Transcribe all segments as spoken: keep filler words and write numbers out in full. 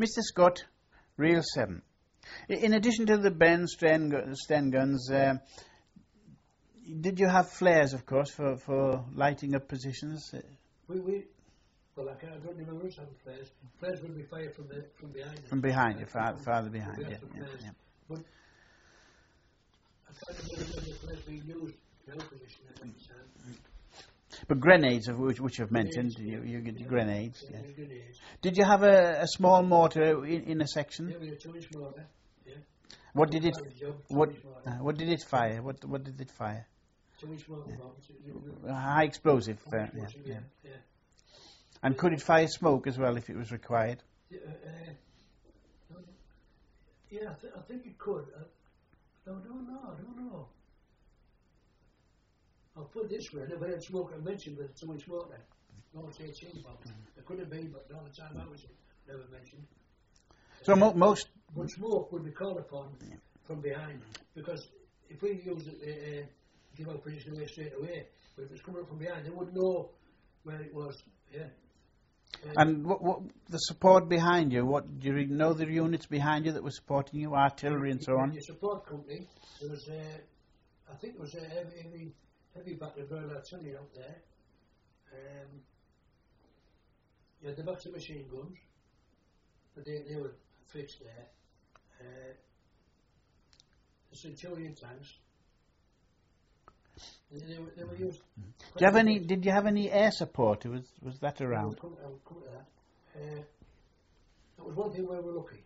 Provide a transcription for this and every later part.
Mister Scott, Reel seven. In addition to the Ben Sten, Sten guns, uh, did you have flares, of course, for, for lighting up positions? We, we well, I, can't, I don't remember us having flares. Flares would be fired from the from behind. From behind, you, far, farther behind, yeah, yeah, yeah. But I can't remember the flares being used in our position at that time. But grenades, of which, which you've mentioned, Grenades, you, you get yeah. grenades. Yeah, Yeah. grenades. Did you have a, a small mortar in, in a section? Yeah, we had a two-inch mortar. Yeah. What did it? Job, What? Uh, what did it fire? What? What did it fire? Two-inch mortar. Yeah. High explosive. Uh, High yeah, explosive, yeah. yeah. yeah. And could it fire smoke as well if it was required? Yeah, uh, yeah I, th I think it could. Uh, no, I don't know. I don't know. I'll put it this way, I never had smoke I mentioned with too much water. No, it's eighteen bombs. It could have been, but all the time I was never mentioned. So mo most... But smoke would be called upon yeah. from behind, because if we used it, uh, give our position away straight away, but if it's coming up from behind, they wouldn't know where it was, yeah. Uh, and what, what, the support behind you, what, do you know the units behind you that were supporting you, artillery and so on? The support company, there was, uh, I think there was a heavy, heavy heavy battery Royal Artillery out there. Um, you had the battery machine guns, but they, they were fixed there. Uh, the Centurion tanks. They, they, were, they were used. Mm-hmm. Do you have any? Did you have any air support? Was was that around? I will come, I will come to that. Uh, that was one thing where we were lucky.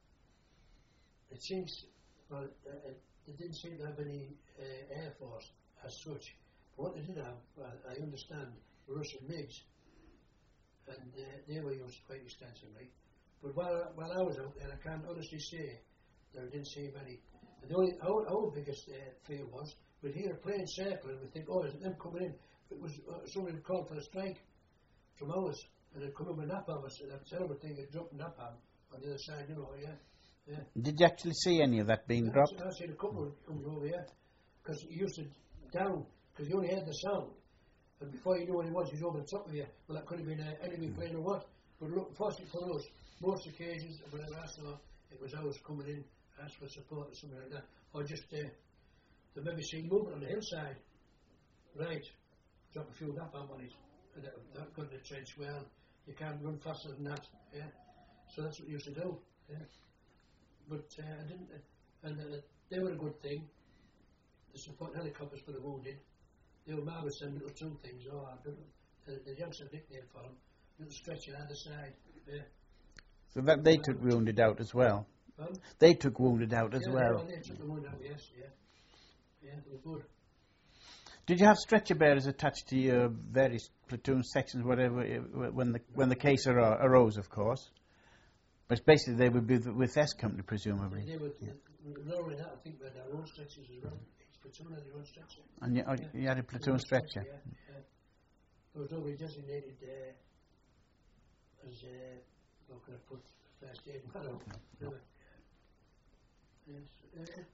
It seems, well, uh, they didn't seem to have any uh, air force as such. But what they did have, well, I understand, the Russian MiGs, and uh, they were used quite extensively. But while, while I was out there, I can't honestly say that I didn't see many. And the only, our, our biggest uh, fear was, we'd hear a plane circle and we'd think, oh, is it them coming in? It was uh, somebody called for a strike from ours, and they'd come in with napalm, and that terrible thing, they'd drop napalm on the other side, you know, yeah. yeah. Did you actually see any of that being yeah, dropped? I've seen a couple come over here, because you used to down, because you only heard the sound, and before you knew what it was, he was over the top of you. Well, that could have been an enemy plane or what. But look, fortunately for us, most occasions, whenever I saw it was ours coming in, asked for support or something like that, or just uh, they maybe seen movement on the hillside. Right, drop a few napalm on it, and that, that got in the trench. Well, you can't run faster than that. Yeah, so that's what we used to do. Yeah, but uh, I didn't, uh, and uh, they were a good thing. The support helicopters for the wounded. They were marvellous, them little two things. Oh, I don't know. The, the youngster nickname for them. Little stretcher either side. Yeah. So that they took wounded out as well. Um, they took wounded out as yeah, well. Yeah, they took the wounded out. Yes, yeah, yeah, they were good. Did you have stretcher bearers attached to your various platoon sections, whatever, when the when the case aro arose, of course? But basically, they would be with S Company, presumably. They would. Yeah. Not only that, I think we had our own stretchers as well. Platoon had their own stretcher. And you, oh, yeah. you had a platoon stretcher? stretcher yeah, yeah. There was nobody designated uh, as, uh, how can I put, first aid man out. No. Yeah. Yes. Uh,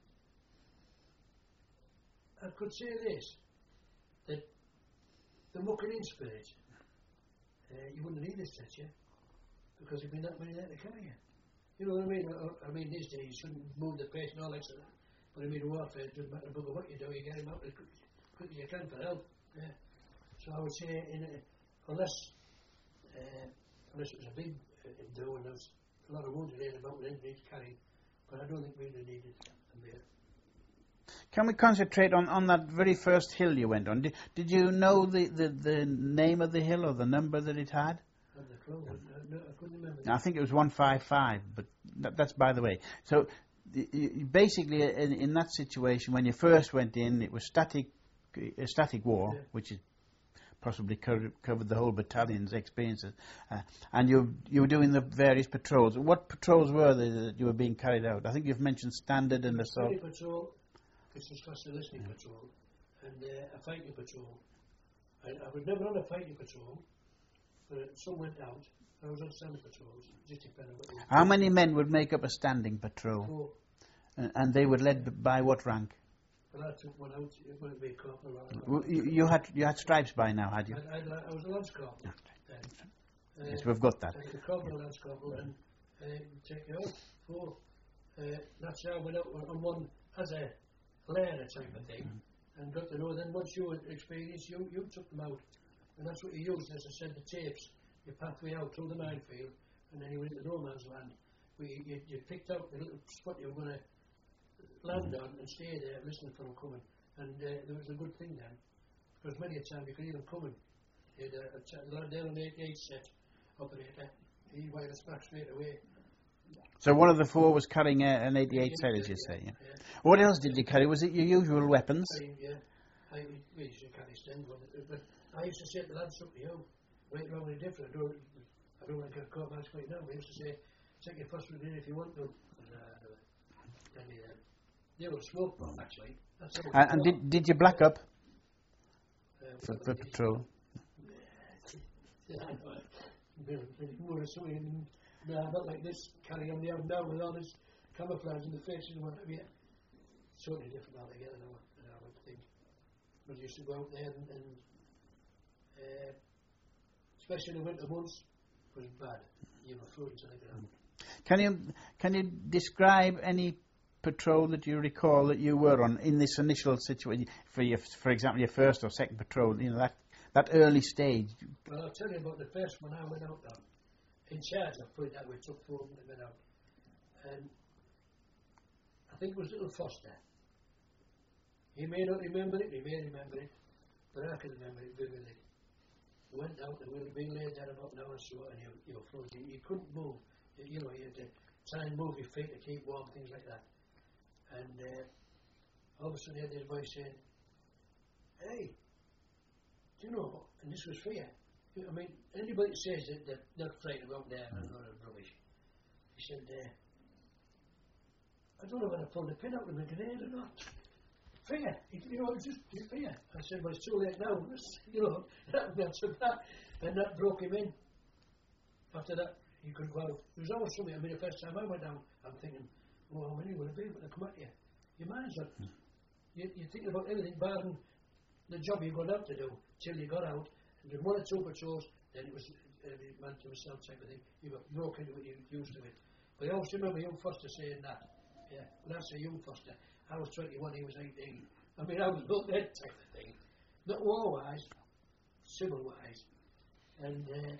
I could say this, that the mucking in spirit, uh, you wouldn't need a stretcher, because there'd be that many there to carry you. You know what I mean? I, I mean, these days you shouldn't move the patient and all that sort of. But I mean, warfare, it doesn't matter about what you do, you get him out as quick, quick as you can for help. Yeah. So I would say, in a, unless uh, unless it was a big uh, do and there was a lot of wounded in about and injuries carried, but I don't think we really needed a beer. Can we concentrate on, on that very first hill you went on? Did, did you know the, the, the name of the hill or the number that it had? I, no, no, I couldn't remember. I think it was one five five, but that, that's by the way. So you, basically, in, in that situation, when you first went in, it was static, a static war, yeah. which is possibly covered, covered the whole battalion's experiences, uh, and you you were doing the various patrols. What patrols were they that you were being carried out? I think you've mentioned standard and assault. Patrol, which is classed a listening yeah. patrol, and uh, a fighting patrol. I, I was never on a fighting patrol, but some went out. I was on standing patrols, just depending on what you How many men would make up a standing patrol? Four. And, and they were led by what rank? Well, I took one out. It wouldn't be a corporal. Well, you, you had you had stripes by now, had you? I, I, I was a lance corporal. Okay. Uh, Yes, we've got that. Uh, the corporal, lance corporal, and uh, take you out. Four. Uh, that's how I went out on one as a learner type of thing, mm. and got to know. Then once you were experienced, you you took them out, and that's what you used, as I said, the tapes, your pathway out through the minefield, and then you went into no man's land. Where you, you, you picked out the little spot you were going to land on and stay there, listening for them coming, and uh, there was a good thing then, because many a time you could even come in. You had a, a, ch- a lad there on the eighty-eight set operator, he wired us back straight away. So one of the four was carrying a, an eighty-eight set, as you say. Yeah. Yeah. What else did you carry? Was it your usual weapons? I, yeah, I we used to carry Sten, but I used to say to the lads, up to you, right, wrong, any different. I don't, I don't want to get caught by right now. I used to say, take your first one in if you want to. And, uh, and, uh, they were smoke bomb, actually. That's and and did, did you black up uh, for, for patrol? Yeah, more something. No, not like this, carrying on the arm now with all this camouflage in the face and what have you. Totally different altogether now, I would think. But you used to go out there and, and uh, especially in the winter months, it was bad. You were frozen to the ground. Can you, can you describe any patrol that you recall that you were on in this initial situation? For your, for example, your first or second patrol, you know, that, that early stage? Well, I'll tell you about the first one I went out on. In charge, I've put it that way, took four and went out. And I think it was Little Foster. He may not remember it, he may remember it, but I can remember it vividly. We went out and we were being laid down about an hour or so, and you, you were frozen. You couldn't move. You, you know, you had to try and move your feet to keep warm, things like that. And uh, all of a sudden, I heard this voice saying, "Hey, do you know?" And this was fear. I mean, anybody says that they're, they're frightened about there and all that rubbish. He said, uh, I don't know when I pulled the pin out of my grenade or not. Fear. He, you know, it was just fear. I said, well, it's too late now. You know, that, that's that. And that broke him in. After that, you could, well, there was always something. I mean, the first time I went down, I'm thinking, oh, how many will it be when they come at you? Your mind's not, you, you're thinking about everything, barring the job you're going out to do, till you got out. And then one or two patrols, then it was uh, man to himself type of thing. You got broke into it, you were used to it. But I always remember young Foster saying that. Yeah, when I say young Foster, I was twenty-one, he was eighteen. I mean, I was not that type of thing. Not war-wise, civil-wise. And uh,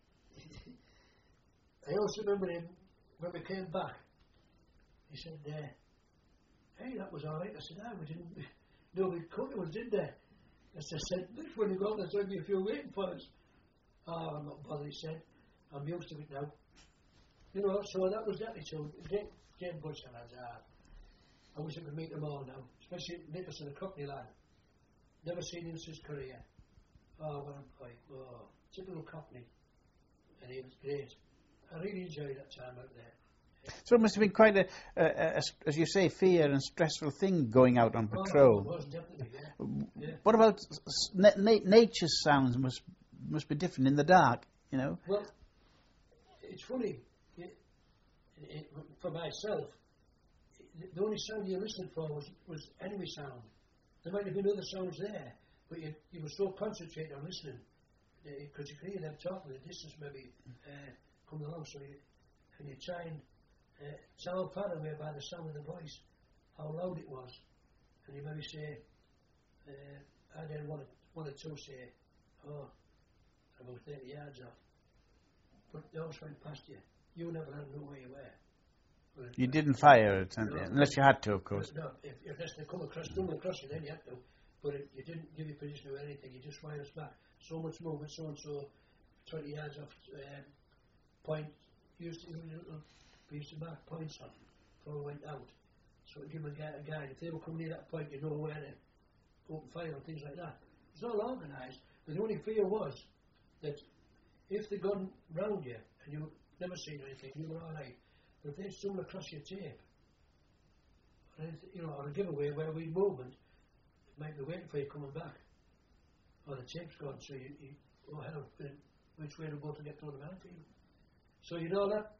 I also remember him, when we came back, he said, uh, hey, that was all right. I said, ah, we didn't, nobody caught us, did they? As I said, this when you got there's only a few waiting for us. Oh, I'm not bothered, he said. I'm used to it now. You know, so that was the attitude. Jane Bush and I, uh, I wish I could meet them all now. Especially Nicholson, a Cockney lad. Never seen him since Korea. Oh, what a boy. Oh, typical Cockney. And he was great. I really enjoyed that time out there. So it must have been quite a, a, a, a, as you say, fear and stressful thing going out on patrol. Oh, it was definitely, yeah. yeah. What about na- na- nature's sounds? Must must be different in the dark, you know. Well, it's funny. It, it, for myself, it, the only sound you listened for was was enemy sound. There might have been other sounds there, but you you were so concentrated on listening because uh, you could hear them talking the distance, maybe uh, coming along. So you, and you try and Uh, tell Paramount by the sound of the voice how loud it was, and you maybe say, uh, I then one or, one or two say, oh, about thirty yards off, but they always went past you. You never had no where you were. Well, you didn't fire it, no, unless you had to, of course. No, if, if they come across, come across you, then you had to. But it, you didn't give your position or anything. You just fired us back. So much movement, so and so, twenty yards off uh, point. Used to. We used to mark points on before we went out. So to give them a, gu- a guide. If they were coming near that point, you know where to open fire and things like that. It was all organised, but the only fear was that if they gone round you and you never seen anything, you were all right. But if they stumbled across your tape, or anything, you know, or a giveaway where we movement, it might be waiting for you coming back. Or the tape's gone, so you, you oh hell, which way to go to get to the battlefield. So you know that.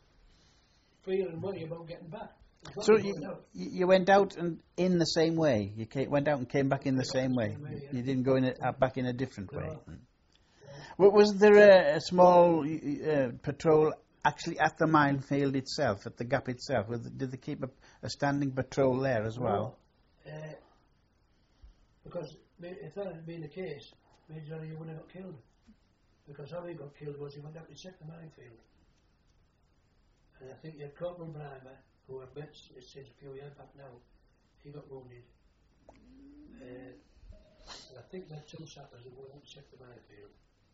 Fear and worry about getting back. So you, you went out and in the same way. You came, went out and came back in the same way. way yeah. You didn't go in a, uh, back in a different no. way. Well, was there a, a small uh, patrol actually at the minefield itself, at the gap itself? Was, did they keep a, a standing patrol there as well? No, uh, because if that had been the case, Major Johnny wouldn't have got killed. Because how he got killed was he went out to check the minefield. And I think you had Corporal Brimer, who I met since a few years back now, he got wounded. Uh, and I think there two sappers who went out to check the minefield.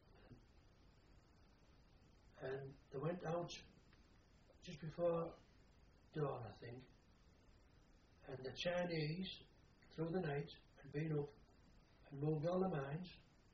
And they went out just before dawn, I think. And the Chinese, through the night, had been up and moved all the mines.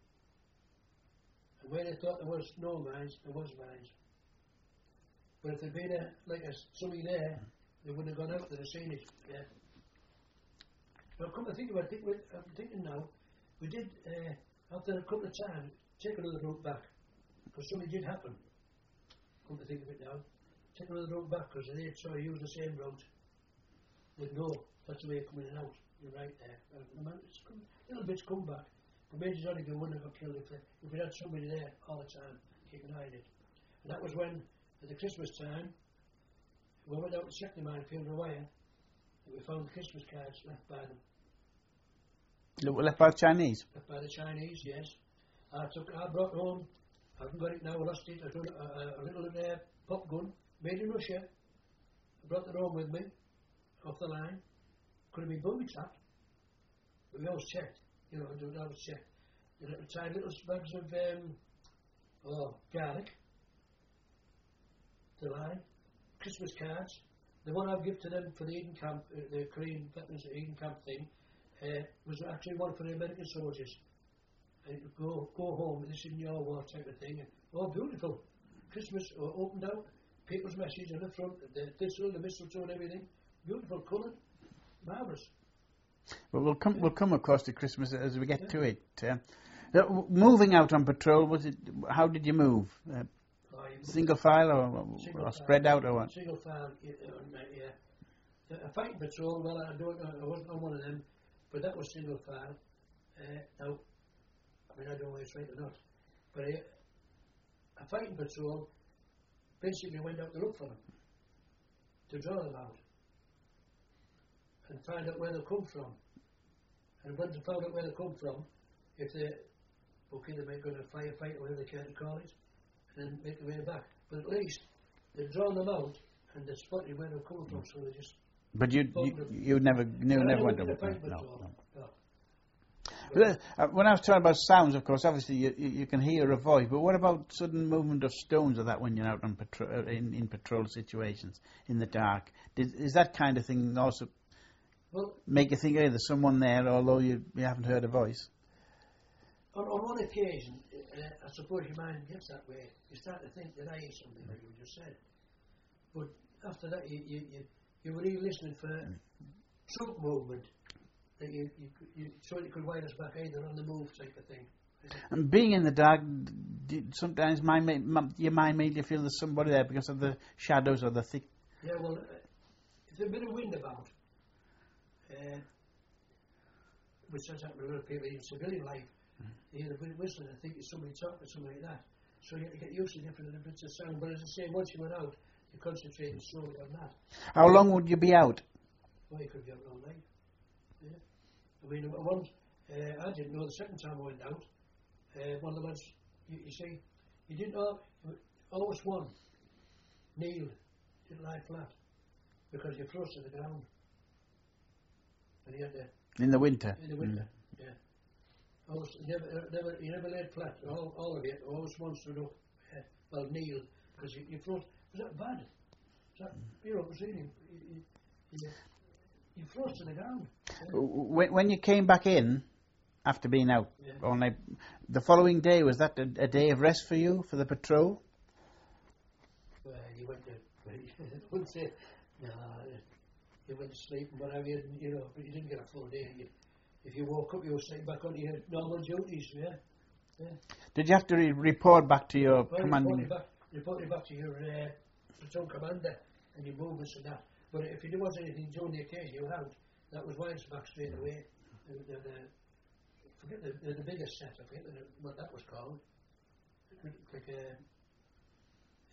And where they thought there was no mines, there was mines. But if there'd been a, like a, somebody there, they wouldn't have gone out, they'd have seen it. Yeah. Well, come to think about it, I'm thinking now, we did, uh, after a couple of times, take another route back. Because something did happen. Come to think of it now. Take another route back, because they tried to use the same route. They'd know, that's the way of coming in and out. You're right there. Uh, the man, it's come, little bits come back. But Major Johnny wouldn't have got killed if, they, if we had somebody there all the time, keeping an eye on it. And that was when, at the Christmas time, we went out to check the minefield of wire, and we found the Christmas cards left by them. Left by the Chinese? Left by the Chinese, yes. I took, I brought home, I haven't got it now, I lost it, I done a, a, a little uh, pop gun, made in Russia. I brought it home with me, off the line. Could have been booby trapped, but we always checked. You know, I would always check. The little tiny little bags of um, oh, garlic, the line, Christmas cards. The one I've given to them for the Eden Camp, uh, the Korean veterans Eden Camp thing, uh, was actually one for the American soldiers. And it would go, go home, this is in your war type of thing. And, oh, beautiful. Christmas uh, opened out, people's message on the front, the thistle, the mistletoe and everything. Beautiful, coloured, marvellous. Well, we'll come. We'll come across to Christmas as we get yeah. to it. Uh, uh, moving out on patrol, was it? How did you move? Uh, oh, you single file or, single or file, spread out or what? Single file. Yeah. yeah. A fighting patrol. Well, I don't. I wasn't on one of them, but that was single file. Uh, now, I mean, I don't know if it's right or not, but uh, a fighting patrol basically went out to look for them, to draw them out. And find out where they come from. And once they found out where they come from, if they, okay, they might go to a firefight or whatever they care to call it, and then make their way back. But at least they've drawn them out and they spotted where they're coming from, so they just. But you you, you never you never went over there. No, no. no. But, uh, when I was talking about sounds, of course, obviously you, you, you can hear a voice. But what about sudden movement of stones or that when you're out on patrol in, in patrol situations in the dark? Did, is that kind of thing also? Well, make you think, hey, there's someone there, although you, you haven't heard a voice? On, on one occasion, uh, I suppose your mind gets that way. You start to think that I hear something, like you just said. But after that, you you, you, you were really listening for mm. troop movement, that you, you, you so you could wire us back either on the move type of thing. And being in the dark, sometimes my, your mind made you feel there's somebody there because of the shadows or the thick... Yeah, well, uh, if there's a bit of wind about, Uh, which has happened to a lot of people in civilian life, mm. they hear the wind whistling and think it's somebody talking, something like that. So you have to get used to different bits of sound. But as I say, once you went out, you concentrated slowly on that. How long would you be out? Well, you could be out all night. Yeah. I mean, once, uh, I didn't know the second time I went out, uh, one of the lads, you, you see, you didn't know, always one, kneeled, didn't lie flat, because you froze to the ground. And he had to, in the winter? In the winter, mm. yeah. Always, never, never, you never laid flat, all, all of it, always one stood up, uh, well, kneeled, because you, you froze. Was that bad? Was that, you know, was really, you, you, you froze to the ground. Yeah. When, when you came back in, after being out yeah. all night, the following day, was that a, a day of rest for you, for the patrol? Well, you went to, I wouldn't say, no, you went to sleep and whatever, you, you know, but you didn't get a full day. You, if you woke up, you were straight back onto your normal duties, yeah. yeah. Did you have to re- report back to your well, commanding? Report back, report back to your uh, platoon commander and your movements and that. But if there was anything during the occasion you were out, that was wires back straight away. The, the, the, forget the, the, the biggest set, I forget the, what that was called. Like a,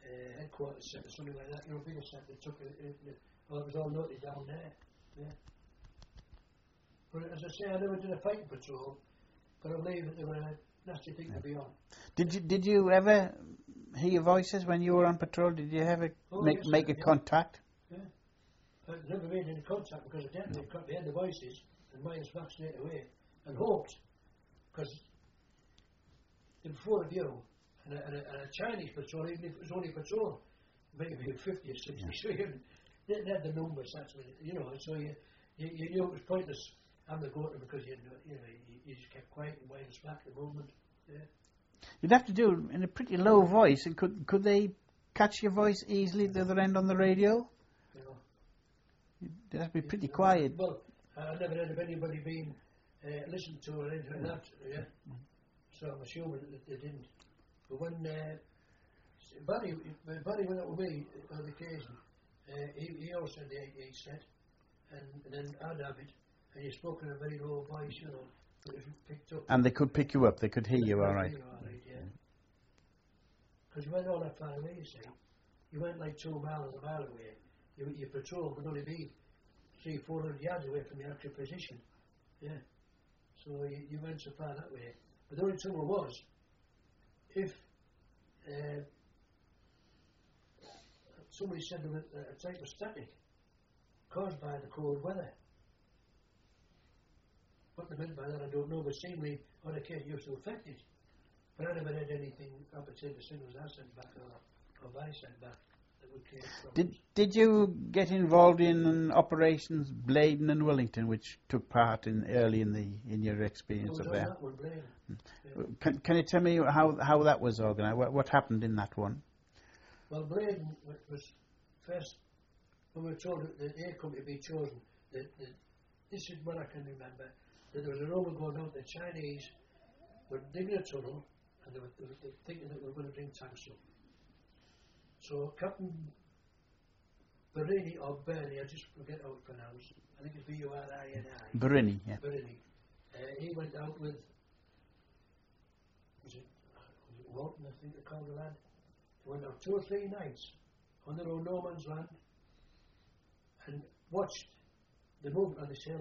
uh, headquarters set or something like that, you know, bigger set, they took it, it, it well, it was all noted down there, yeah. But as I say, I never did a fighting patrol, but I believe that they were a nasty thing yeah. to be on. Did you did you ever hear voices when you were on patrol? Did you ever oh, make yes, make yeah. a contact? Yeah. I never made any contact because I definitely cut the end the voices and minus back straight away and hoped, because there were four of you and a, and, a, and a Chinese patrol, even if it was only a patrol, maybe fifty or sixty, yeah. so you didn't have the numbers, that's what, you know, so you, you, you knew it was pointless having to go to them because you, you know, you, you just kept quiet and minus back the movement. Yeah. You'd have to do it in a pretty low voice, and could could they catch your voice easily at the other end on the radio? You know, They'd have to be pretty you know, quiet. Well, I never heard of anybody being uh, listened to or anything like that, yeah. So I'm assuming that they didn't. But when uh, Barry, when Barry went out with me on occasion, uh, he, he always said the eighty-eight set, and, and then I'd have it, and you spoke in a very low voice, you know, but it was picked up. And they could pick you up, they could hear you all right. Hear you all right, yeah. Because you went all that far away, you see. You went like two miles a mile away. You, your patrol would only be three, four hundred yards away from your actual position. Yeah. So you, you went so far that way. But the only trouble was, if uh, somebody said there was a type of static caused by the cold weather. What they meant by that I don't know, but seemingly on occasion used to affect it. But I never had anything opposite as soon as I sent back or, or I sent back that would create problems. Did, did you get involved in operations Bladen and Wellington, which took part in early in the in your experience of there? That one, Bladen. Yeah. Can, can you tell me how how that was organised? What, what happened in that one? Well, Bladen was first, when we were told that the air company be chosen, that, that this is what I can remember, that there was a rumour going out that Chinese were digging a tunnel and they were, they were thinking that we were going to bring tanks up. So Captain Berini, or Bernie, I just forget how it's pronounced, I think it's B U R I N I. Berini, yeah. Berini. Uh, he went out with, was it, was it Walton, I think they called the lad? He went out two or three nights on their own no man's land and watched the movement on this hill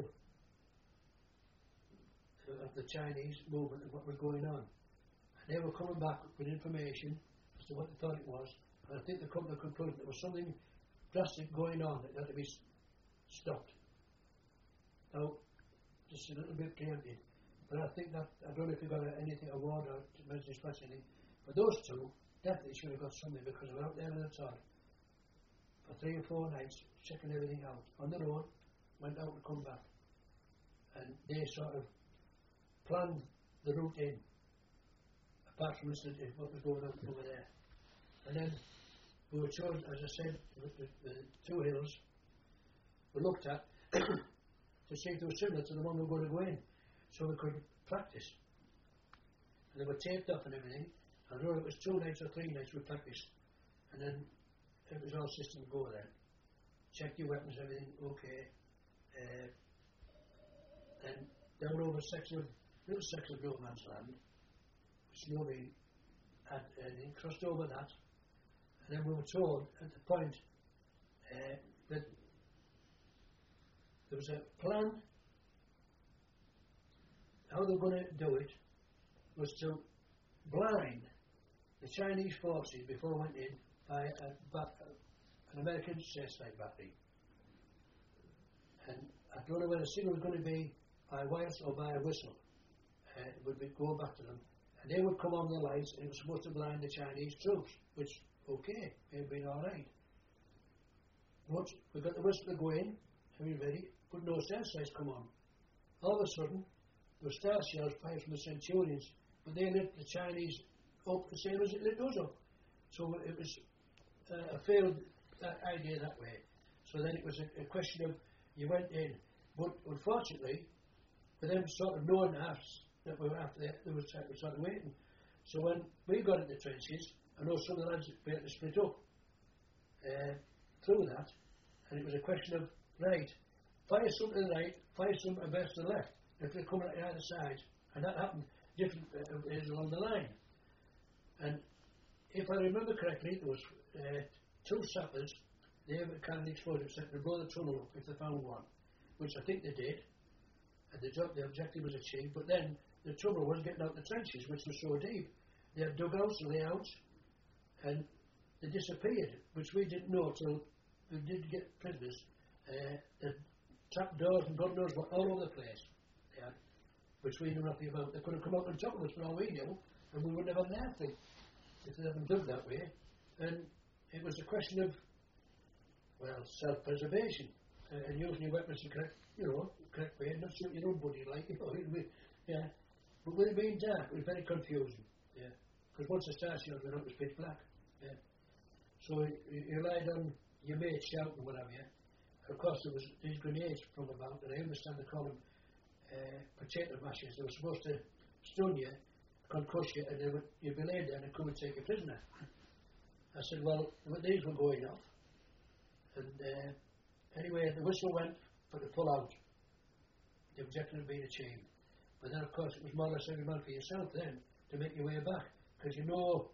of the Chinese movement and what was going on. And they were coming back with information as to what they thought it was. And I think they come to the conclusion there was something drastic going on that had to be stopped. Now, just a little bit preempted, but I think that, I don't know if you got anything award or mention anything, but those two definitely should have got something because they were out there in the Todd for three or four nights checking everything out on their own, went out and come back. And they sort of planned the route in, apart from listening to what was going on over there. And then we were chosen, as I said, the, the, the two hills were looked at to see if they were similar to the one we were going to go in, so we could practice. And they were taped up and everything. I know it was two nights or three nights we practiced, and then it was all system go then. Check your weapons, everything okay. Uh, then down over a section of, little section of no man's land, which nobody had anything, crossed over that, and then we were told at the point uh, that there was a plan. How they were going to do it was to blind the Chinese forces before we went in by a, ba- an American searchlight battery. And I don't know whether the signal was going to be by wires or by a whistle. Uh, it would be go back to them. And they would come on the lights and it was supposed to blind the Chinese troops, which, okay, they'd been alright. Once we got the whistle to go in, everybody, but no searchlights come on. All of a sudden, there were star shells fired from the Centurions, but they lit the Chinese up the same as it lit us up. So it was uh, a failed uh, idea that way. So then it was a, a question of, you went in, but unfortunately, for them sort of knowing us that we were after that, they were sort of waiting. So when we got in the trenches, I know some of the lads were able to split up uh, through that, and it was a question of, right, fire some to the right, fire some to the left, if they're coming at either side, and that happened different uh, along the line. And if I remember correctly, there was uh, two sappers. They were kind of exploded, set to blow the tunnel up if they found one, which I think they did. And the job, the objective was achieved. But then the trouble was getting out the trenches, which were so deep. They had dugouts and layouts, and they disappeared, which we didn't know till we did get prisoners. Uh, the trap doors and God knows what all over the place. They had, which we knew nothing about. They could have come up on top of us for all we knew, and we wouldn't have had anything if they hadn't dug that way. And it was a question of, well, self-preservation uh, and using your weapons the correct, you know, correct way, not shooting your own body like, you know, we, yeah. But with it being dark, it was very confusing, yeah. Because once the star shells went up, it was pitch black, yeah. So you, you lied on your mate shouting or whatever, yeah. Of course, there was these grenades from about, and I understand they call them uh, potato mashers. They were supposed to stun you, concuss you, and they would, you'd be laid there and they'd come and take you prisoner. I said, well, these were going off. And uh, anyway, the whistle went for the pull out. The objective had been achieved. But then, of course, it was more or less every man for yourself then to make your way back. Because you know,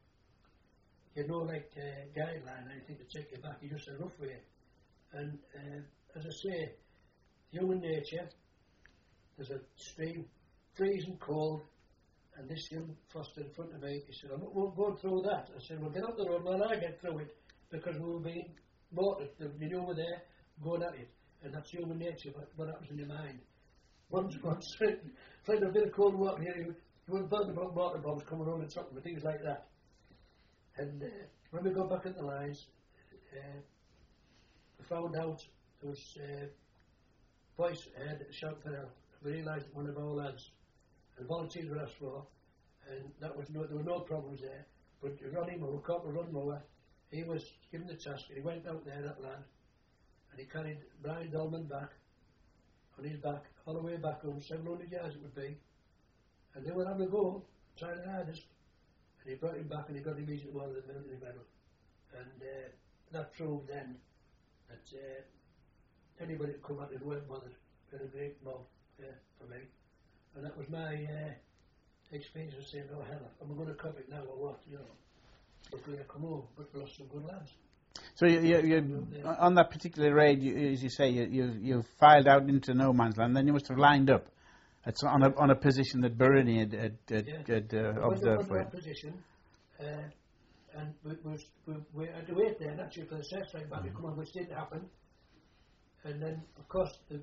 you know, like uh, guideline, anything to take you back, you just a rough way. And uh, as I say, human nature, there's a stream, freezing cold, and this young Foster in front of me, he said, I'm not going through that. I said, well, get out the road while I get through it, because we were being mortared. You know, we're there, going at it. And that's human nature, what, what happens in your mind. Once, once, playing a bit of cold water here, you wouldn't bother about mortar bombs coming on and something, things like that. And uh, when we got back in the lines, uh, we found out there was a uh, voice ahead at the shop for help. We realised that one of our lads, and volunteers were asked for, and that was no, there were no problems there. But Ronnie Moore, Corporal Ron Moore, he was given the task, and he went out there, that lad, and he carried Brian Dolman back, on his back, all the way back home, seven hundred yards it would be, and they were having a go, trying their hardest, and he brought him back, and he got him easily one of the military medal. And uh, that proved then that uh, anybody that come out and weren't bothered, had a great mob uh, for me. And that was my uh, experience of saying, oh hell, am I going to cop it now or what, you know. But we come home, but we lost some good lads. So you, you, you, on that particular raid, you, as you say, you, you you filed out into no man's land, then you must have lined up at, on, a, on a position that Bereni had, had, had, yeah. had uh, observed for it. position, uh, and we, we, we, we had to wait there, actually, for the searchlight back to come on, which didn't happen. And then, of course, the,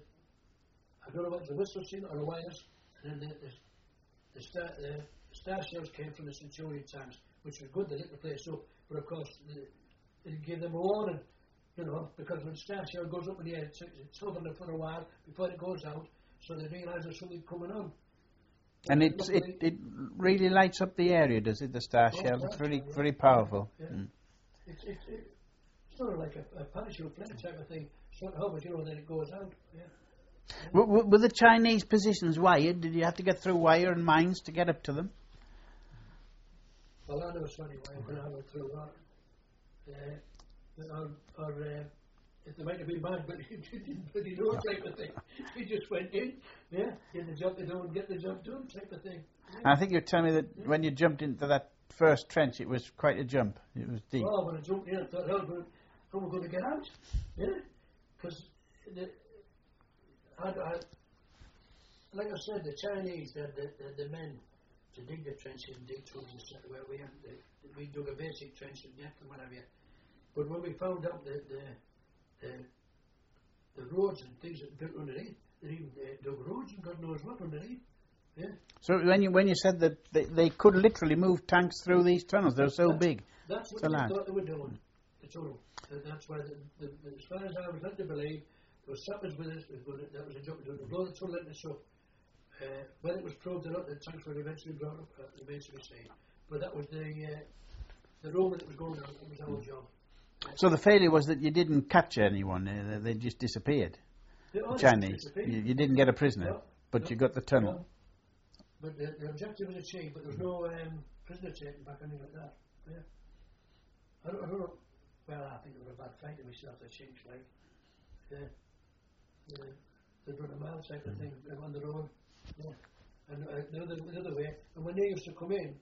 I don't know whether it was a whistle scene or a wires, and then the, the, the, star, the star shells came from the Centurion tanks, which was good, they lit the place up, but of course, the, they gave them a warning, you know, because when star shell goes up in the air, it's, it's hovering for a while before it goes out, so they realise there's something coming on. And it, it it really lights up the area, does it, the star oh, shell? It's very, very powerful. Yeah. Mm. It's, it's, it's sort of like a, a parachute plane type of thing, sort of hovers, you know, then it goes out. Yeah. Were, were, were the Chinese positions wired? Did you have to get through wire and mines to get up to them? Well, I know sorry why I'm going to have it through that. Uh, or, or uh, if they might have been mad, but he didn't really know type of thing. He just went in, yeah, get the job to do and get the job done type of thing. Yeah. And I think you're telling me that yeah. when you jumped into that first trench, it was quite a jump. It was deep. Oh, when I jumped in, I thought, how, how am I going to get out? Yeah, because I, I, like I said, the Chinese, the, the, the, the men to dig the trenches and dig tunnels where we had, the, we dug a basic trench in depth and whatever. But when we found out the the, the, the roads and things that built underneath, they even uh, dug roads and God knows what underneath. Yeah. So when you when you said that they, they could literally move tanks through these tunnels, they're so that's, big. That's what they thought they were doing. The tunnel. Uh, that's why, the, the, the, as far as I was led to believe, there was sappers with us. That was a job to blow the tunnel into up. Uh, whether it was proved or not, the tanks were eventually brought up, uh, remains to be seen. But that was the uh, the room that was going on. That was our mm. job. So the failure was that you didn't capture anyone; uh, they just disappeared. The Chinese. You, you didn't get a prisoner, no, but no, you got the tunnel. No. But the, the objective was achieved. But there was no um, prisoner taken back, anything like that. Yeah. I don't, I don't know. Well, I think it was a bad fight to myself. They changed, like, yeah. The, they'd run a mile type of thing on the road. Yeah. And uh, the, other, the other way, and when they used to come in,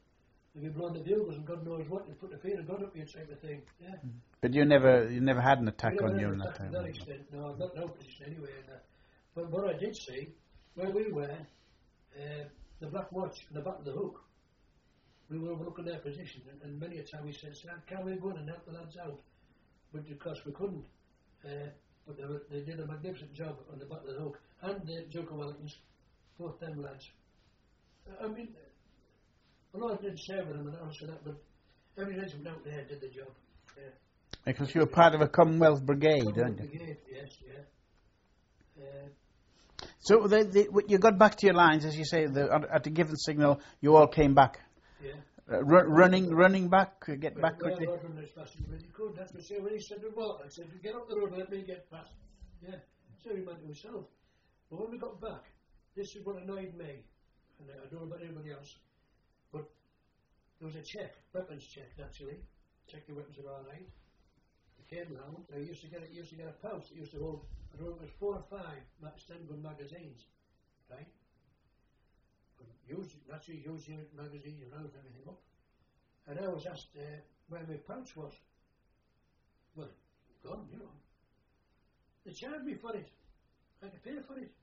They'd be blowing the bugles and God knows what, they put the fear of God up you type of thing, yeah. But you never, you never had an attack We never on had you an in that attack to time. that extent, no, I'm not in our position anyway. And, uh, but what I did see, where we were, uh, the Black Watch and the back of the Hook, we were overlooking their position, and, and many a time we said, can we go in and help the lads out? But of course we couldn't. Uh, but they, were, they did a magnificent job on the back of the Hook, and the Duke of Wellingtons, both them lads. I mean, a lot of did serve with them and all of that, but every regiment out there did the job. Yeah. Because you were part of a Commonwealth Brigade, Commonwealth aren't you? Brigade, yes, yeah. Uh, So they, they, you got back to your lines, as you say, the, at, at a given signal, you all came back. yeah. Uh, ru- running, running back, uh, get But back well, quickly. I was running as fast as he could. That's what I say when he said to Walter, I said, get up the road and let me get past. Yeah, so he meant to himself. But when we got back, this is what annoyed me, and I don't know about anybody else, but there was a check, weapons check actually, check your weapons are all right. They came round, they used to get it, used to get a pouch that used to hold, I don't know, it was four or five stand gun magazines, right? But use, naturally use your magazine, you round everything up. And I was asked uh, where my pouch was. Well, gone, you know. They charged me for it. I had to pay for it.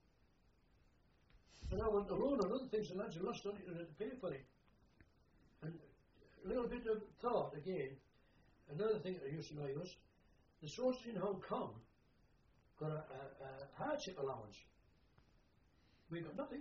And I went alone on other things the lads had lost on it and I had to pay for it. And a little bit of thought again, another thing that used to annoy us, the soldiers in Hong Kong got a, a, a hardship allowance. We got nothing.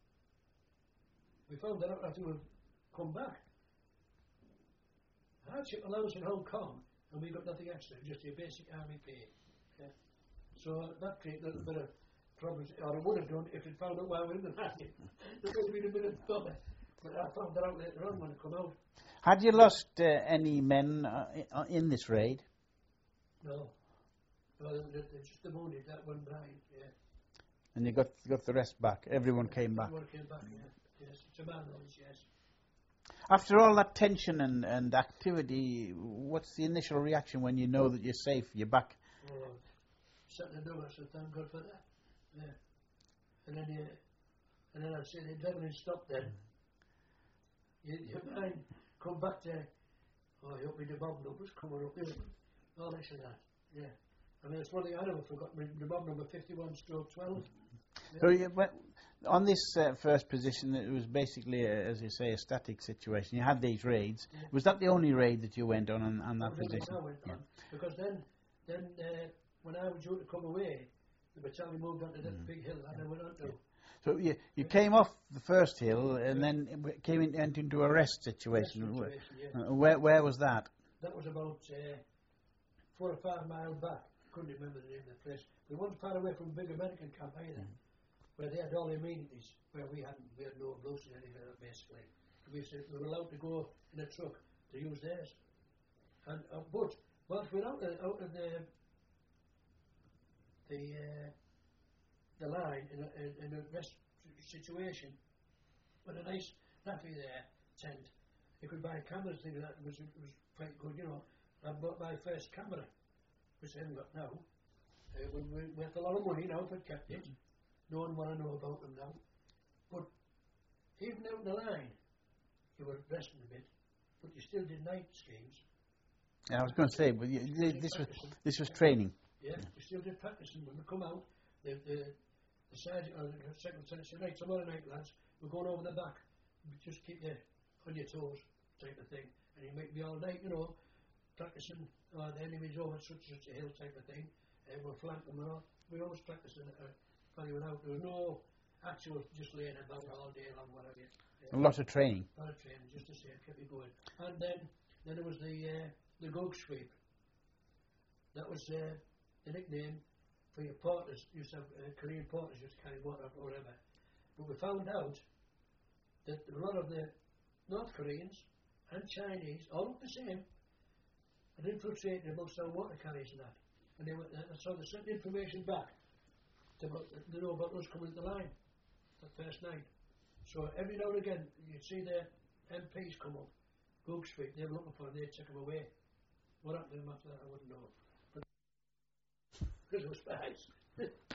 We found that out after we'd come back. Hardship allowance in Hong Kong, and we got nothing extra, just your basic army pay. Yeah. So that created a little bit of problems, or it would have done if it found out why we didn't have it. There would have been a bit of bother. But I found that out later on when it come out. Had you lost uh, any men uh, i- in this raid? No. No, they, they just the wounded, that one Brian, yeah. And you got got the rest back? Everyone came back? Everyone came back, yeah. Yes, to my knowledge, yes. After all that tension and, and activity, what's the initial reaction when you know that you're safe, you're back? Oh, sat in the door, I said, thank God for that. Yeah. And then, uh, and then I said, the devil stopped then. You, your mind come back to, oh, I hope me the bomb numbers coming up here. All this and that, yeah. I mean, it's one thing I never forgot, the bomb number fifty-one stroke twelve. Yeah. So you, but on this uh, first position, it was basically, a, as you say, a static situation. You had these raids. Yeah. Was that the only raid that you went on on, on that, that position? I went on. Yeah. Because then, then uh, when I was due to come away, the battalion moved on to that mm. big hill that I went on to. So you you came off the first hill and yeah. then came in, went into a rest situation. Rest situation yeah. uh, where where was that? That was about uh, four or five miles back. Couldn't remember the name of the place. We weren't far away from a big American camp either, mm. where they had all the amenities, where we hadn't. We had no blows and anything like that, basically. We, said we were allowed to go in a truck to use theirs. And uh, but once we were out of, out of the the uh, the line in a, in a rest situation with a nice nappy there tent, you could buy cameras. Things like that was was quite good, you know. I bought my first camera, which I haven't got now. Uh, we, we, we had a lot of money now, but kept it. Knowing what I know about them now. But even out in the line, you were resting a bit, but you still did night schemes. Yeah, I was going to say, but you, this was this was training. Yeah, we still did practicing. When we come out, the the, the sergeant or the second lieutenant said, "Right, tomorrow night, lads, we're going over the back. Just keep you on your toes," type of thing. And you make me all night, you know, practicing. Uh, the enemy's over such and such a hill, type of thing. And we're flanking them all. We always practicing uh, when you went out. There was no actual just laying about all day long, whatever. Yeah. A lot of training. A lot of training, just to say, kept me going. And then, then there was the uh, the Gug sweep. That was uh, the nickname for your porters. Used to have uh, Korean porters used to carry water or whatever. But we found out that a lot of the North Koreans and Chinese all looked the same, and infiltrated amongst our water carriers and that. And they were, uh, so they sent information back to, to know about us coming to the line that first night. So every now and again, you'd see the M Ps come up, Gug Street, they were looking for them, they'd take them away. What happened to them after that, I wouldn't know. But because it was spies.